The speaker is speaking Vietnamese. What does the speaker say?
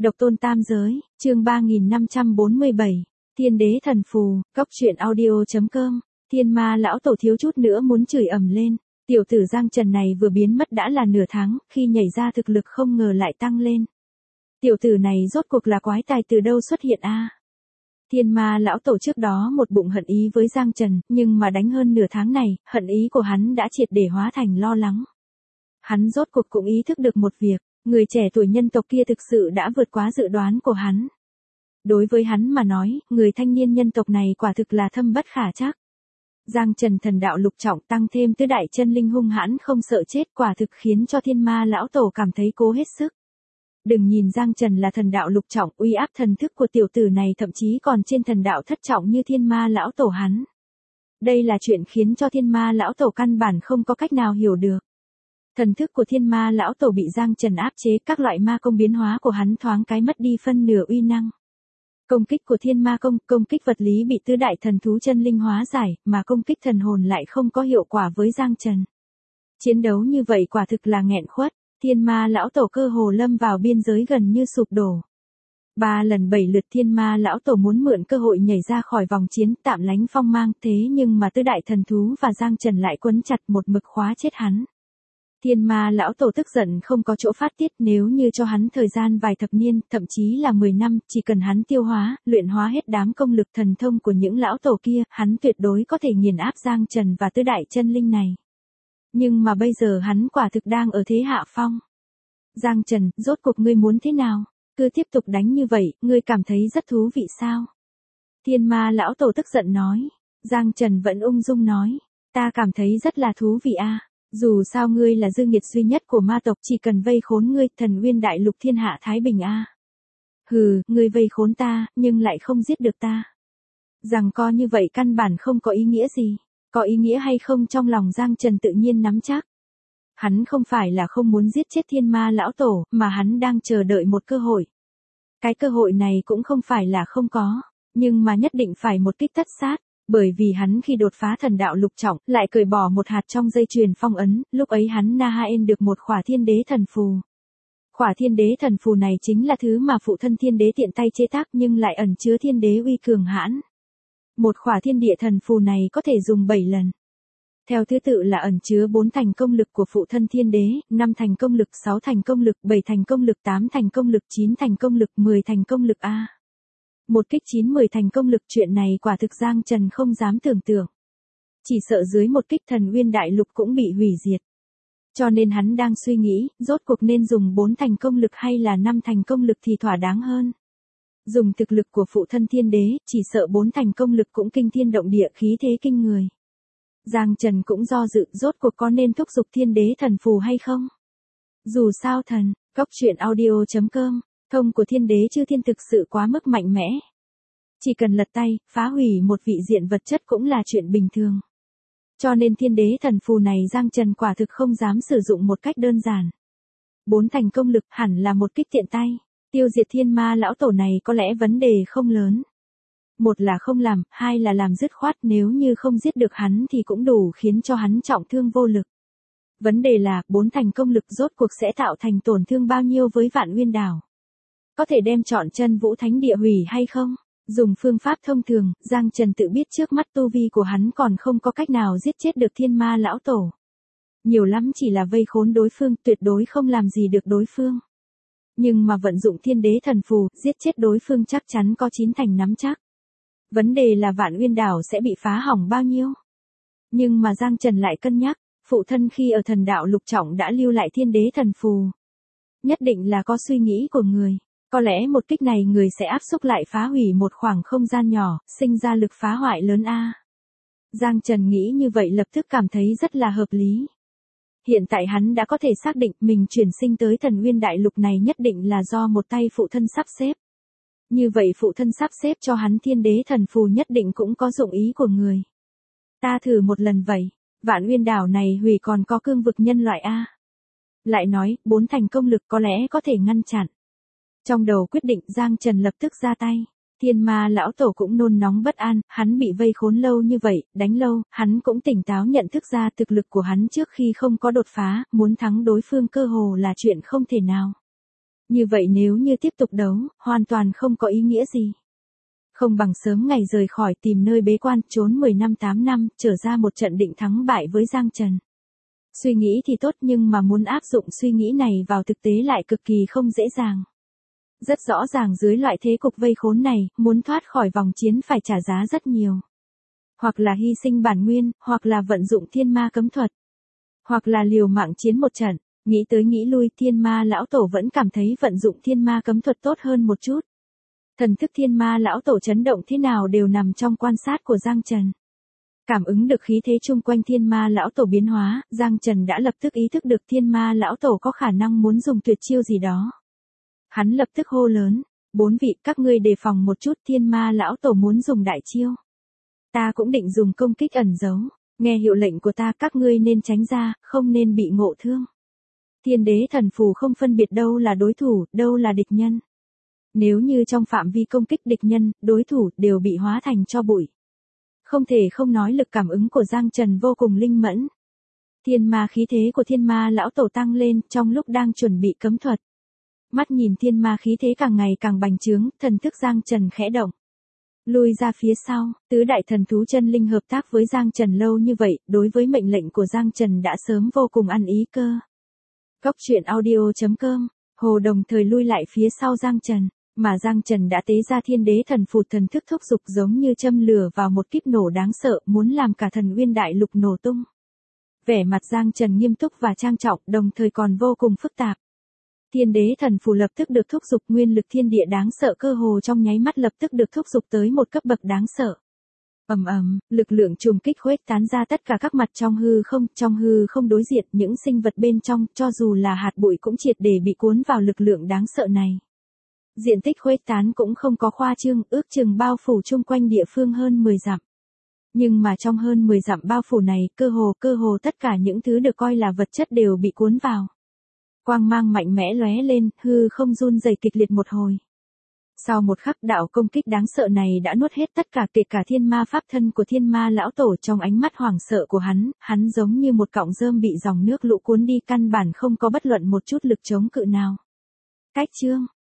Độc tôn tam giới, chương 3547, Thiên đế thần phù, góc truyện audio.com, Thiên ma lão tổ thiếu chút nữa muốn chửi ầm lên, tiểu tử Giang Trần này vừa biến mất đã là nửa tháng, khi nhảy ra thực lực không ngờ lại tăng lên. Tiểu tử này rốt cuộc là quái tài từ đâu xuất hiện a? Thiên ma lão tổ trước đó một bụng hận ý với Giang Trần, nhưng mà đánh hơn nửa tháng này, hận ý của hắn đã triệt để hóa thành lo lắng. Hắn rốt cuộc cũng ý thức được một việc, người trẻ tuổi nhân tộc kia thực sự đã vượt quá dự đoán của hắn. Đối với hắn mà nói, người thanh niên nhân tộc này quả thực là thâm bất khả trắc. Giang Trần thần đạo lục trọng tăng thêm tứ đại chân linh hung hãn không sợ chết, quả thực khiến cho thiên ma lão tổ cảm thấy cố hết sức. Đừng nhìn Giang Trần là thần đạo lục trọng, uy áp thần thức của tiểu tử này thậm chí còn trên thần đạo thất trọng như thiên ma lão tổ hắn. Đây là chuyện khiến cho thiên ma lão tổ căn bản không có cách nào hiểu được. Thần thức của thiên ma lão tổ bị Giang Trần áp chế, các loại ma công biến hóa của hắn thoáng cái mất đi phân nửa uy năng. Công kích của thiên ma công kích vật lý bị tứ đại thần thú chân linh hóa giải, mà công kích thần hồn lại không có hiệu quả với Giang Trần. Chiến đấu như vậy quả thực là nghẹn khuất, thiên ma lão tổ cơ hồ lâm vào biên giới gần như sụp đổ. 3 lần 7 lượt thiên ma lão tổ muốn mượn cơ hội nhảy ra khỏi vòng chiến tạm lánh phong mang, thế nhưng mà tứ đại thần thú và Giang Trần lại quấn chặt một mực khóa chết hắn. Thiên ma lão tổ tức giận không có chỗ phát tiết, nếu như cho hắn thời gian vài thập niên, thậm chí là 10 năm, chỉ cần hắn tiêu hóa, luyện hóa hết đám công lực thần thông của những lão tổ kia, hắn tuyệt đối có thể nghiền áp Giang Trần và tứ đại chân linh này. Nhưng mà bây giờ hắn quả thực đang ở thế hạ phong. Giang Trần, rốt cuộc ngươi muốn thế nào? Cứ tiếp tục đánh như vậy, ngươi cảm thấy rất thú vị sao? Thiên ma lão tổ tức giận nói. Giang Trần vẫn ung dung nói. Ta cảm thấy rất là thú vị a. Dù sao ngươi là dư nghiệt duy nhất của ma tộc, chỉ cần vây khốn ngươi, thần nguyên đại lục thiên hạ thái bình a. Hừ, ngươi vây khốn ta, nhưng lại không giết được ta. Rằng co như vậy căn bản không có ý nghĩa gì. Có ý nghĩa hay không trong lòng Giang Trần tự nhiên nắm chắc. Hắn không phải là không muốn giết chết thiên ma lão tổ, mà hắn đang chờ đợi một cơ hội. Cái cơ hội này cũng không phải là không có, nhưng mà nhất định phải một kích tất sát. Bởi vì hắn khi đột phá thần đạo lục trọng, lại cởi bỏ một hạt trong dây chuyền phong ấn, lúc ấy hắn Nahaen được một khỏa thiên đế thần phù. Khỏa thiên đế thần phù này chính là thứ mà phụ thân thiên đế tiện tay chế tác nhưng lại ẩn chứa thiên đế uy cường hãn. Một khỏa thiên địa thần phù này có thể dùng 7 lần. Theo thứ tự là ẩn chứa 4 thành công lực của phụ thân thiên đế, 5 thành công lực, 6 thành công lực, 7 thành công lực, 8 thành công lực, 9 thành công lực, 10 thành công lực a. Một kích 9-10 thành công lực, chuyện này quả thực Giang Trần không dám tưởng tượng. Chỉ sợ dưới một kích thần nguyên đại lục cũng bị hủy diệt. Cho nên hắn đang suy nghĩ, rốt cuộc nên dùng 4 thành công lực hay là 5 thành công lực thì thỏa đáng hơn. Dùng thực lực của phụ thân thiên đế, chỉ sợ 4 thành công lực cũng kinh thiên động địa, khí thế kinh người. Giang Trần cũng do dự, rốt cuộc có nên thúc giục thiên đế thần phù hay không? Dù sao thần, góc truyện audio.com, thông của thiên đế chư thiên thực sự quá mức mạnh mẽ. Chỉ cần lật tay, phá hủy một vị diện vật chất cũng là chuyện bình thường. Cho nên thiên đế thần phù này Giang Trần quả thực không dám sử dụng một cách đơn giản. 4 thành công lực hẳn là một kích tiện tay. Tiêu diệt thiên ma lão tổ này có lẽ vấn đề không lớn. Một là không làm, hai là làm dứt khoát, nếu như không giết được hắn thì cũng đủ khiến cho hắn trọng thương vô lực. Vấn đề là, 4 thành công lực rốt cuộc sẽ tạo thành tổn thương bao nhiêu với Vạn Nguyên Đảo? Có thể đem trọn chân vũ thánh địa hủy hay không? Dùng phương pháp thông thường, Giang Trần tự biết trước mắt tu vi của hắn còn không có cách nào giết chết được thiên ma lão tổ. Nhiều lắm chỉ là vây khốn đối phương, tuyệt đối không làm gì được đối phương. Nhưng mà vận dụng thiên đế thần phù, giết chết đối phương chắc chắn có 9 thành nắm chắc. Vấn đề là Vạn Nguyên Đảo sẽ bị phá hỏng bao nhiêu? Nhưng mà Giang Trần lại cân nhắc, phụ thân khi ở thần đạo lục trọng đã lưu lại thiên đế thần phù. Nhất định là có suy nghĩ của người. Có lẽ một kích này người sẽ áp xúc lại phá hủy một khoảng không gian nhỏ, sinh ra lực phá hoại lớn a. Giang Trần nghĩ như vậy lập tức cảm thấy rất là hợp lý. Hiện tại hắn đã có thể xác định mình chuyển sinh tới thần nguyên đại lục này nhất định là do một tay phụ thân sắp xếp. Như vậy phụ thân sắp xếp cho hắn thiên đế thần phù nhất định cũng có dụng ý của người. Ta thử một lần vậy, Vạn Nguyên Đảo này hủy còn có cương vực nhân loại a. Lại nói, 4 thành công lực có lẽ có thể ngăn chặn. Trong đầu quyết định Giang Trần lập tức ra tay. Thiên ma lão tổ cũng nôn nóng bất an, hắn bị vây khốn lâu như vậy, đánh lâu, hắn cũng tỉnh táo nhận thức ra thực lực của hắn trước khi không có đột phá, muốn thắng đối phương cơ hồ là chuyện không thể nào. Như vậy nếu như tiếp tục đấu, hoàn toàn không có ý nghĩa gì. Không bằng sớm ngày rời khỏi tìm nơi bế quan trốn 10 năm 8 năm, trở ra một trận định thắng bại với Giang Trần. Suy nghĩ thì tốt nhưng mà muốn áp dụng suy nghĩ này vào thực tế lại cực kỳ không dễ dàng. Rất rõ ràng dưới loại thế cục vây khốn này, muốn thoát khỏi vòng chiến phải trả giá rất nhiều. Hoặc là hy sinh bản nguyên, hoặc là vận dụng thiên ma cấm thuật. Hoặc là liều mạng chiến một trận, nghĩ tới nghĩ lui thiên ma lão tổ vẫn cảm thấy vận dụng thiên ma cấm thuật tốt hơn một chút. Thần thức thiên ma lão tổ chấn động thế nào đều nằm trong quan sát của Giang Trần. Cảm ứng được khí thế chung quanh thiên ma lão tổ biến hóa, Giang Trần đã lập tức ý thức được thiên ma lão tổ có khả năng muốn dùng tuyệt chiêu gì đó. Hắn lập tức hô lớn, 4 vị các ngươi đề phòng một chút, thiên ma lão tổ muốn dùng đại chiêu. Ta cũng định dùng công kích ẩn giấu, nghe hiệu lệnh của ta các ngươi nên tránh ra, không nên bị ngộ thương. Thiên đế thần phù không phân biệt đâu là đối thủ, đâu là địch nhân. Nếu như trong phạm vi công kích địch nhân, đối thủ đều bị hóa thành tro bụi. Không thể không nói lực cảm ứng của Giang Trần vô cùng linh mẫn. Thiên ma khí thế của thiên ma lão tổ tăng lên trong lúc đang chuẩn bị cấm thuật. Mắt nhìn thiên ma khí thế càng ngày càng bành trướng, thần thức Giang Trần khẽ động. Lui ra phía sau, tứ đại thần thú chân linh hợp tác với Giang Trần lâu như vậy, đối với mệnh lệnh của Giang Trần đã sớm vô cùng ăn ý cơ. Góc truyện audio.com, Hồ đồng thời lui lại phía sau Giang Trần, mà Giang Trần đã tế ra thiên đế thần phù thần thức thúc dục giống như châm lửa vào một kíp nổ đáng sợ muốn làm cả thần uyên đại lục nổ tung. Vẻ mặt Giang Trần nghiêm túc và trang trọng đồng thời còn vô cùng phức tạp. Thiên đế thần phù lập tức được thúc dục nguyên lực thiên địa đáng sợ cơ hồ trong nháy mắt lập tức được thúc dục tới một cấp bậc đáng sợ. Ầm ầm, lực lượng trùng kích khuếch tán ra tất cả các mặt trong hư không đối diện những sinh vật bên trong cho dù là hạt bụi cũng triệt để bị cuốn vào lực lượng đáng sợ này. Diện tích khuếch tán cũng không có khoa trương, ước chừng bao phủ chung quanh địa phương hơn 10 dặm. Nhưng mà trong hơn 10 dặm bao phủ này, cơ hồ tất cả những thứ được coi là vật chất đều bị cuốn vào. Quang mang mạnh mẽ lóe lên, hư không run rẩy kịch liệt một hồi. Sau một khắc đạo công kích đáng sợ này đã nuốt hết tất cả kể cả thiên ma pháp thân của thiên ma lão tổ trong ánh mắt hoảng sợ của hắn giống như một cọng rơm bị dòng nước lũ cuốn đi căn bản không có bất luận một chút lực chống cự nào. Cách chương